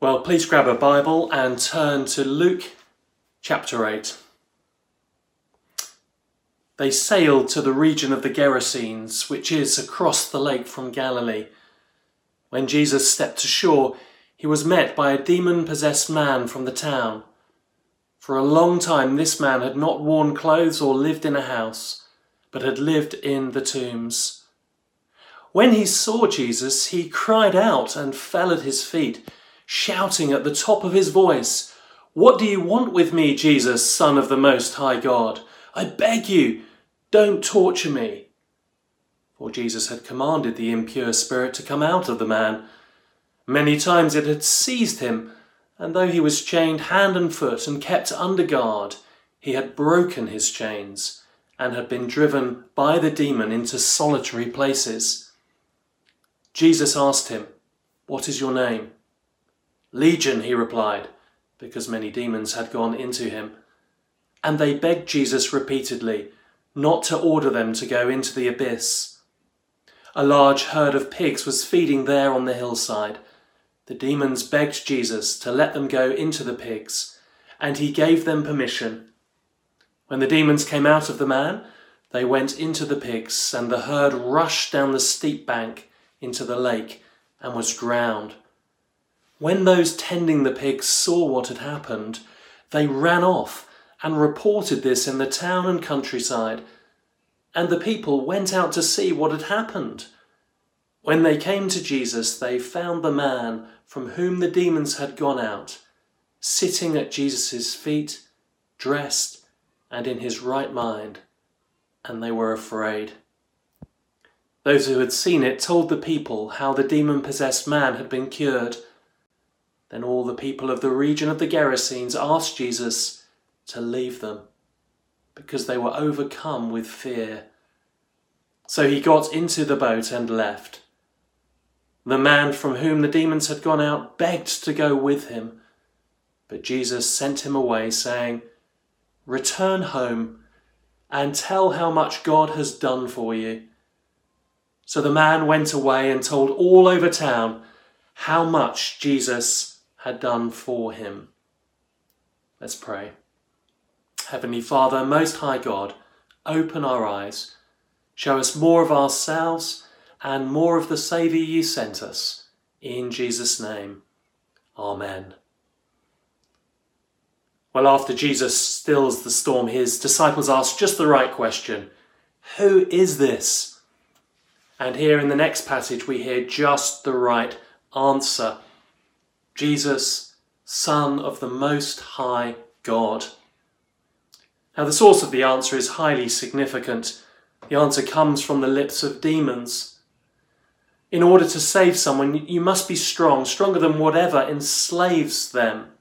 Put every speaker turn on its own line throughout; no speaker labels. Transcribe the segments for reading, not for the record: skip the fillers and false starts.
Well, please grab a Bible and turn to Luke chapter 8. They sailed to the region of the Gerasenes, which is across the lake from Galilee. When Jesus stepped ashore, he was met by a demon-possessed man from the town. For a long time this man had not worn clothes or lived in a house, but had lived in the tombs. When he saw Jesus, he cried out and fell at his feet, shouting at the top of his voice, "What do you want with me, Jesus, Son of the Most High God? I beg you, don't torture me." For Jesus had commanded the impure spirit to come out of the man. Many times it had seized him, and though he was chained hand and foot and kept under guard, he had broken his chains and had been driven by the demon into solitary places. Jesus asked him, "What is your name?" "Legion," he replied, because many demons had gone into him. And they begged Jesus repeatedly not to order them to go into the abyss. A large herd of pigs was feeding there on the hillside. The demons begged Jesus to let them go into the pigs, and he gave them permission. When the demons came out of the man, they went into the pigs, and the herd rushed down the steep bank into the lake and was drowned. When those tending the pigs saw what had happened, they ran off and reported this in the town and countryside, and the people went out to see what had happened. When they came to Jesus, they found the man from whom the demons had gone out, sitting at Jesus' feet, dressed and in his right mind, and they were afraid. Those who had seen it told the people how the demon-possessed man had been cured. Then all the people of the region of the Gerasenes asked Jesus to leave them, because they were overcome with fear. So he got into the boat and left. The man from whom the demons had gone out begged to go with him, but Jesus sent him away, saying, "Return home and tell how much God has done for you." So the man went away and told all over town how much Jesus had done for him. Let's pray. Heavenly Father, Most High God, open our eyes. Show us more of ourselves and more of the Saviour you sent us. In Jesus' name, Amen. Well, after Jesus stills the storm, his disciples ask just the right question. Who is this? And here in the next passage we hear just the right answer. Jesus, Son of the Most High God. Now the source of the answer is highly significant. The answer comes from the lips of demons. In order to save someone, you must be strong, stronger than whatever enslaves them.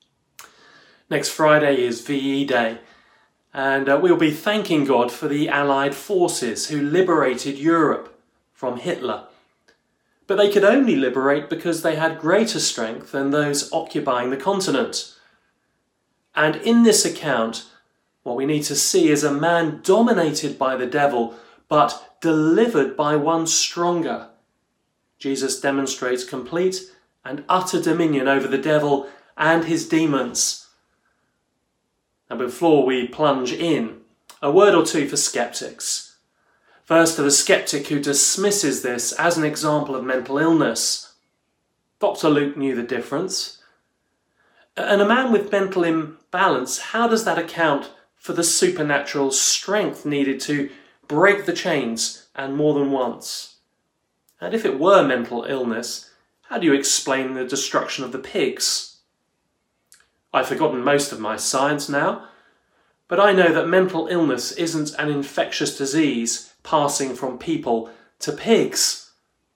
Next Friday is VE Day, and we'll be thanking God for the Allied forces who liberated Europe from Hitler. But they could only liberate because they had greater strength than those occupying the continent. And in this account, what we need to see is a man dominated by the devil, but delivered by one stronger. Jesus demonstrates complete and utter dominion over the devil and his demons. And before we plunge in, a word or two for skeptics. First, to the skeptic who dismisses this as an example of mental illness. Dr. Luke knew the difference. And a man with mental imbalance, how does that account for the supernatural strength needed to break the chains and more than once? And if it were mental illness, how do you explain the destruction of the pigs? I've forgotten most of my science now, but I know that mental illness isn't an infectious disease passing from people to pigs.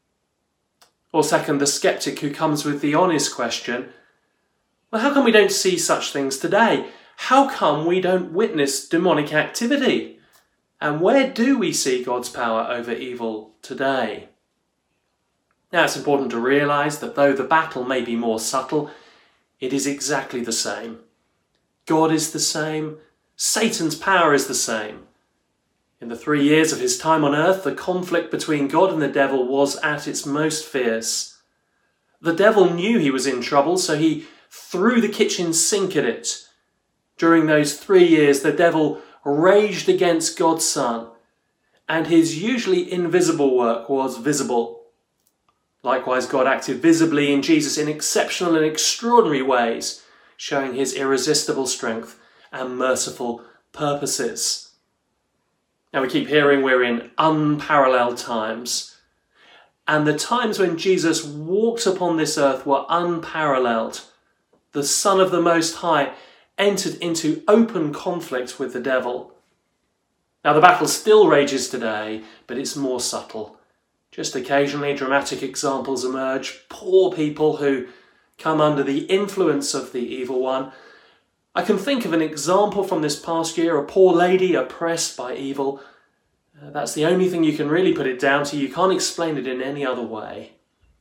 Or second, the skeptic who comes with the honest question, well, how come we don't see such things today? How come we don't witness demonic activity? And where do we see God's power over evil today? Now, it's important to realise that though the battle may be more subtle, it is exactly the same. God is the same. Satan's power is the same. In the 3 years of his time on earth, the conflict between God and the devil was at its most fierce. The devil knew he was in trouble, so he threw the kitchen sink at it. During those 3 years, the devil raged against God's Son, and his usually invisible work was visible. Likewise, God acted visibly in Jesus in exceptional and extraordinary ways, showing his irresistible strength and merciful purposes. Now we keep hearing we're in unparalleled times, and the times when Jesus walked upon this earth were unparalleled. The Son of the Most High entered into open conflict with the devil. Now the battle still rages today, but it's more subtle. Just occasionally dramatic examples emerge, poor people who come under the influence of the evil one. I can think of an example from this past year, a poor lady oppressed by evil. That's the only thing you can really put it down to. You can't explain it in any other way.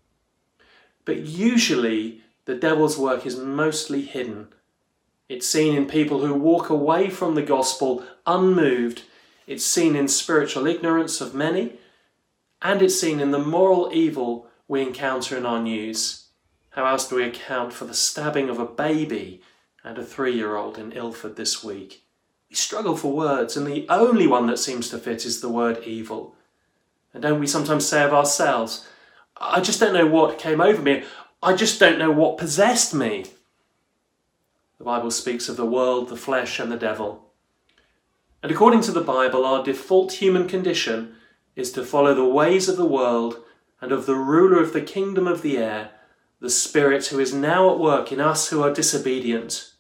But usually the devil's work is mostly hidden. It's seen in people who walk away from the gospel unmoved. It's seen in spiritual ignorance of many, and it's seen in the moral evil we encounter in our news. How else do we account for the stabbing of a baby and a 3-year-old in Ilford this week? We struggle for words, and the only one that seems to fit is the word evil. And don't we sometimes say of ourselves, I just don't know what came over me. I just don't know what possessed me. The Bible speaks of the world, the flesh, and the devil. And according to the Bible, our default human condition is to follow the ways of the world and of the ruler of the kingdom of the air, the Spirit who is now at work in us who are disobedient.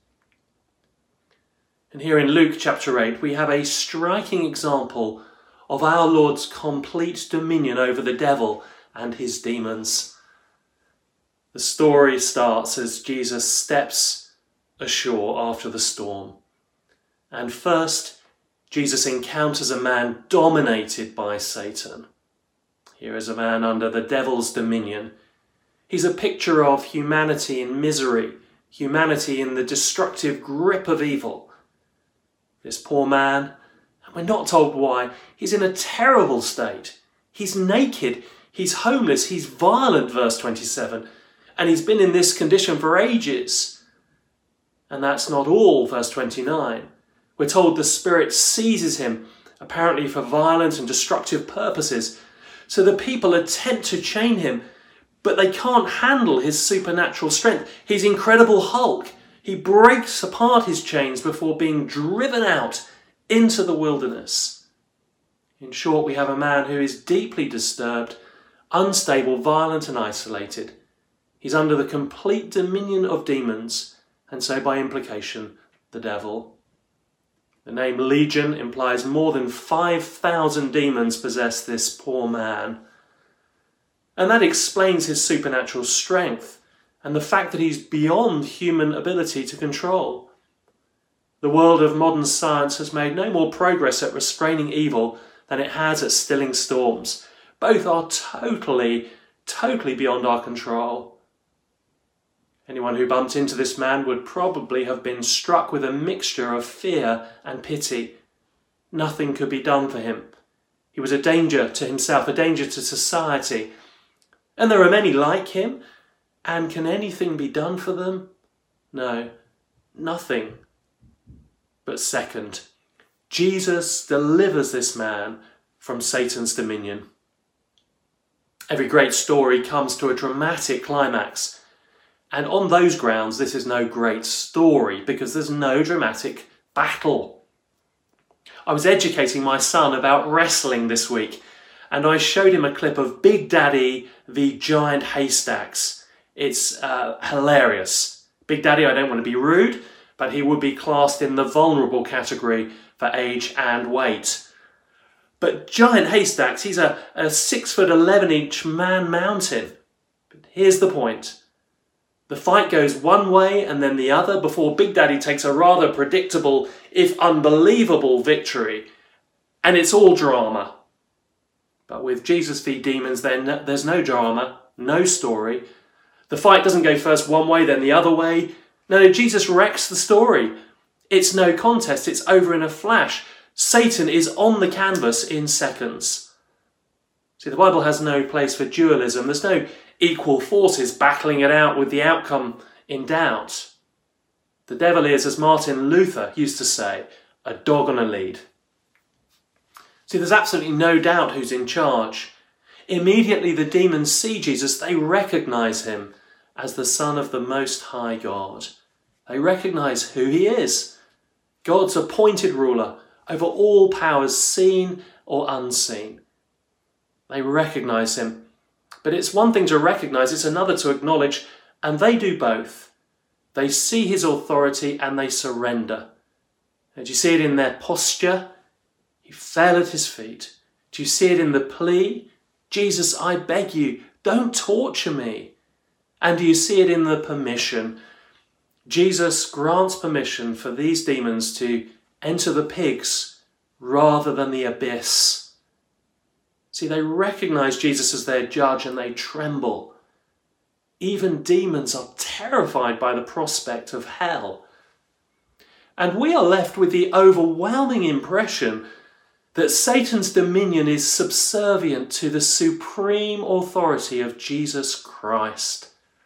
And here in Luke chapter 8, we have a striking example of our Lord's complete dominion over the devil and his demons. The story starts as Jesus steps ashore after the storm. And first, Jesus encounters a man dominated by Satan. Here is a man under the devil's dominion. He's a picture of humanity in misery, humanity in the destructive grip of evil. This poor man, and we're not told why, he's in a terrible state. He's naked, he's homeless, he's violent, verse 27, and he's been in this condition for ages. And that's not all, verse 29. We're told the Spirit seizes him, apparently for violent and destructive purposes. So the people attempt to chain him, but they can't handle his supernatural strength, his incredible hulk. He breaks apart his chains before being driven out into the wilderness. In short, we have a man who is deeply disturbed, unstable, violent and isolated. He's under the complete dominion of demons, and so by implication, the devil. The name Legion implies more than 5,000 demons possess this poor man. And that explains his supernatural strength and the fact that he's beyond human ability to control. The world of modern science has made no more progress at restraining evil than it has at stilling storms. Both are totally beyond our control. Anyone who bumped into this man would probably have been struck with a mixture of fear and pity. Nothing could be done for him. He was a danger to himself, a danger to society. And there are many like him, and can anything be done for them? No, nothing. But second, Jesus delivers this man from Satan's dominion. Every great story comes to a dramatic climax. And on those grounds, this is no great story because there's no dramatic battle. I was educating my son about wrestling this week, and I showed him a clip of Big Daddy v Giant Haystacks. It's hilarious. Big Daddy, I don't want to be rude, but he would be classed in the vulnerable category for age and weight. But Giant Haystacks, he's a 6'11" man mountain. But here's the point. The fight goes one way and then the other before Big Daddy takes a rather predictable, if unbelievable, victory. And it's all drama. But with Jesus v Demons, then there's no drama, no story. The fight doesn't go first one way, then the other way. No, Jesus wrecks the story. It's no contest, it's over in a flash. Satan is on the canvas in seconds. See, the Bible has no place for dualism. There's no equal forces battling it out with the outcome in doubt. The devil is, as Martin Luther used to say, a dog on a lead. See, there's absolutely no doubt who's in charge. Immediately the demons see Jesus, they recognise him as the Son of the Most High God. They recognise who he is, God's appointed ruler over all powers seen or unseen. They recognise him. But it's one thing to recognise, it's another to acknowledge, and they do both. They see his authority and they surrender. Do you see it in their posture? He fell at his feet. Do you see it in the plea? Jesus, I beg you, don't torture me. And do you see it in the permission? Jesus grants permission for these demons to enter the pigs rather than the abyss. See, they recognise Jesus as their judge and they tremble. Even demons are terrified by the prospect of hell. And we are left with the overwhelming impression that Satan's dominion is subservient to the supreme authority of Jesus Christ.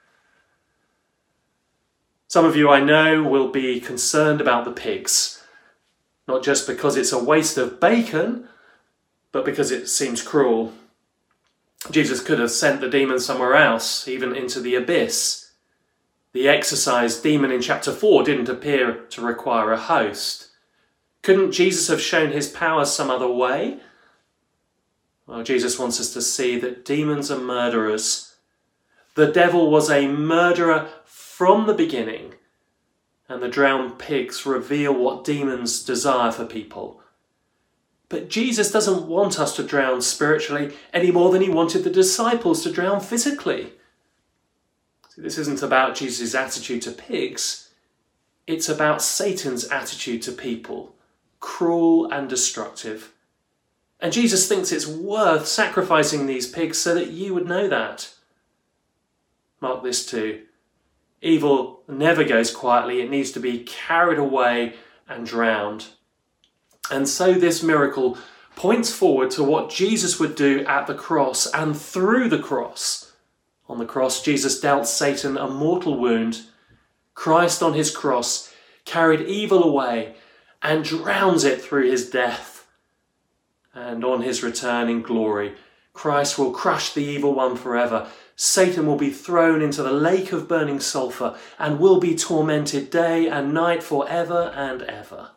Some of you I know will be concerned about the pigs, not just because it's a waste of bacon, but because it seems cruel. Jesus could have sent the demon somewhere else, even into the abyss. The exorcised demon in chapter 4 didn't appear to require a host. Couldn't Jesus have shown his power some other way? Well, Jesus wants us to see that demons are murderers. The devil was a murderer from the beginning, and the drowned pigs reveal what demons desire for people. But Jesus doesn't want us to drown spiritually any more than he wanted the disciples to drown physically. See, this isn't about Jesus' attitude to pigs. It's about Satan's attitude to people, cruel and destructive. And Jesus thinks it's worth sacrificing these pigs so that you would know that. Mark this too. Evil never goes quietly. It needs to be carried away and drowned. And so this miracle points forward to what Jesus would do at the cross and through the cross. On the cross, Jesus dealt Satan a mortal wound. Christ on his cross carried evil away and drowns it through his death. And on his return in glory, Christ will crush the evil one forever. Satan will be thrown into the lake of burning sulphur and will be tormented day and night forever and ever.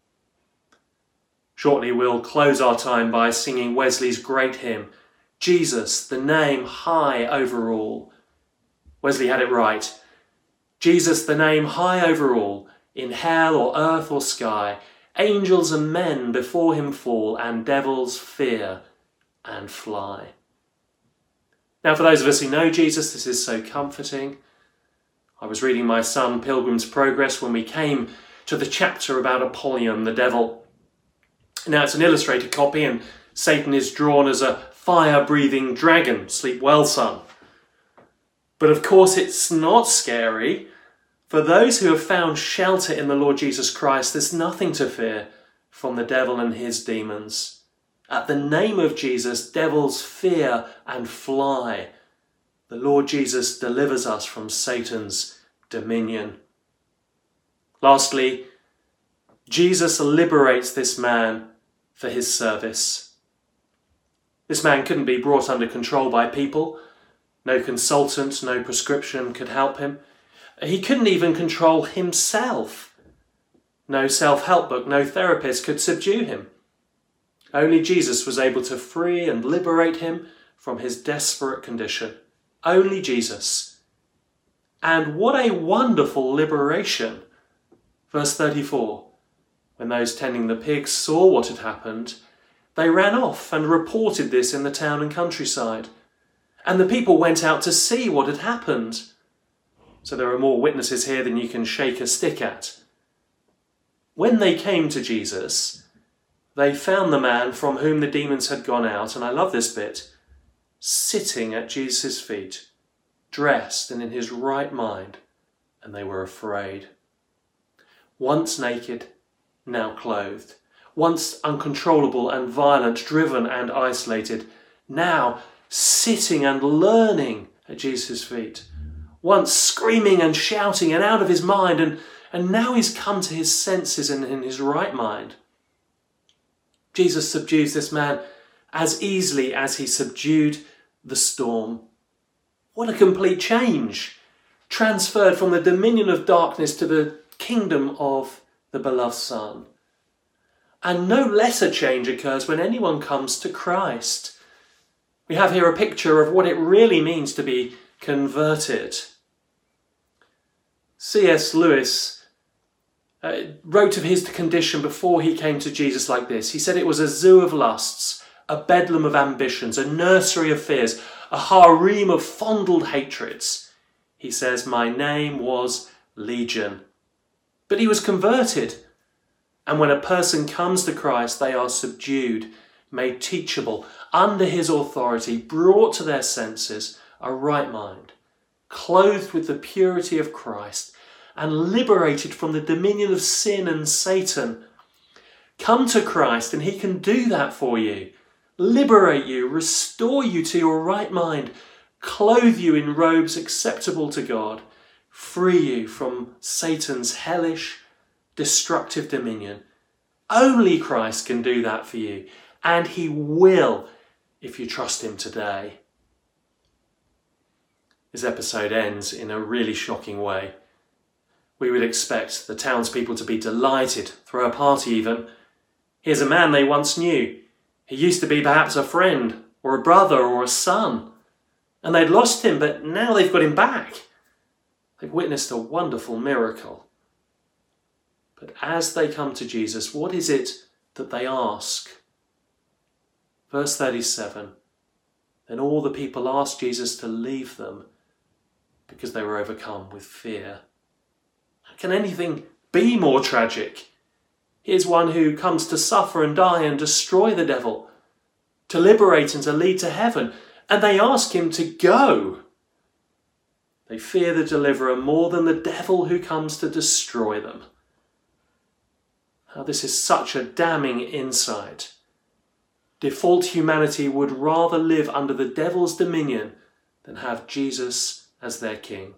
Shortly we'll close our time by singing Wesley's great hymn, Jesus, the name high over all. Wesley had it right. Jesus, the name high over all, in hell or earth or sky, angels and men before him fall, and devils fear and fly. Now, for those of us who know Jesus, this is so comforting. I was reading my son Pilgrim's Progress when we came to the chapter about Apollyon, the devil. Now, it's an illustrated copy, and Satan is drawn as a fire-breathing dragon. Sleep well, son. But of course, it's not scary. For those who have found shelter in the Lord Jesus Christ, there's nothing to fear from the devil and his demons. At the name of Jesus, devils fear and fly. The Lord Jesus delivers us from Satan's dominion. Lastly, Jesus liberates this man for his service. This man couldn't be brought under control by people. No consultant, no prescription could help him. He couldn't even control himself. No self-help book, no therapist could subdue him. Only Jesus was able to free and liberate him from his desperate condition. Only Jesus. And what a wonderful liberation. Verse 34. When those tending the pigs saw what had happened, they ran off and reported this in the town and countryside. And the people went out to see what had happened. So there are more witnesses here than you can shake a stick at. When they came to Jesus, they found the man from whom the demons had gone out, and I love this bit, sitting at Jesus' feet, dressed and in his right mind, and they were afraid. Once naked, now clothed. Once uncontrollable and violent, driven and isolated, now sitting and learning at Jesus' feet, once screaming and shouting and out of his mind, and now he's come to his senses and in his right mind. Jesus subdues this man as easily as he subdued the storm. What a complete change! Transferred from the dominion of darkness to the kingdom of the beloved Son. And no lesser change occurs when anyone comes to Christ. We have here a picture of what it really means to be converted. C.S. Lewis wrote of his condition before he came to Jesus like this. He said it was a zoo of lusts, a bedlam of ambitions, a nursery of fears, a harem of fondled hatreds. He says, my name was Legion. But he was converted. And when a person comes to Christ, they are subdued, made teachable, under his authority, brought to their senses, a right mind, clothed with the purity of Christ, and liberated from the dominion of sin and Satan. Come to Christ and he can do that for you. Liberate you, restore you to your right mind, clothe you in robes acceptable to God, free you from Satan's hellish, destructive dominion. Only Christ can do that for you, and he will if you trust him today. This episode ends in a really shocking way. We would expect the townspeople to be delighted, throw a party even. Here's a man they once knew. He used to be perhaps a friend, or a brother, or a son. And they'd lost him, but now they've got him back. They've witnessed a wonderful miracle. But as they come to Jesus, what is it that they ask? Verse 37, then all the people asked Jesus to leave them because they were overcome with fear. How can anything be more tragic? Here's one who comes to suffer and die and destroy the devil, to liberate and to lead to heaven, and they ask him to go. They fear the deliverer more than the devil who comes to destroy them. Now, this is such a damning insight. Default humanity would rather live under the devil's dominion than have Jesus as their king.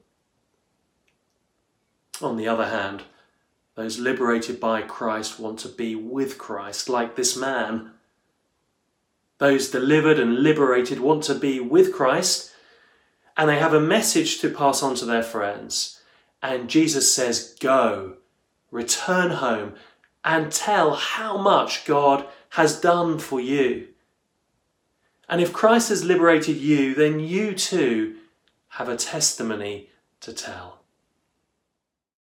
On the other hand, those liberated by Christ want to be with Christ, like this man. Those delivered and liberated want to be with Christ, and they have a message to pass on to their friends. And Jesus says, go, return home, and tell how much God has done for you. And if Christ has liberated you, then you too have a testimony to tell.